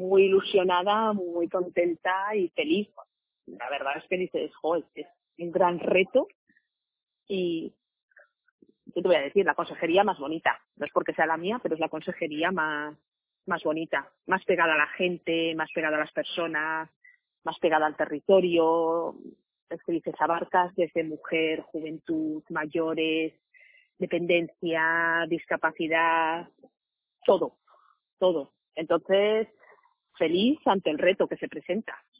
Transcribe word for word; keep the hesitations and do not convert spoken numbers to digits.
muy ilusionada, muy contenta y feliz. La verdad es que dices, joder, es un gran reto y, ¿qué te voy a decir? La consejería más bonita. No es porque sea la mía, pero es la consejería más, más bonita, más pegada a la gente, más pegada a las personas, más pegada al territorio. Es que dices, abarcas desde mujer, juventud, mayores, dependencia, discapacidad, todo, todo. Entonces, feliz ante el reto que se presenta.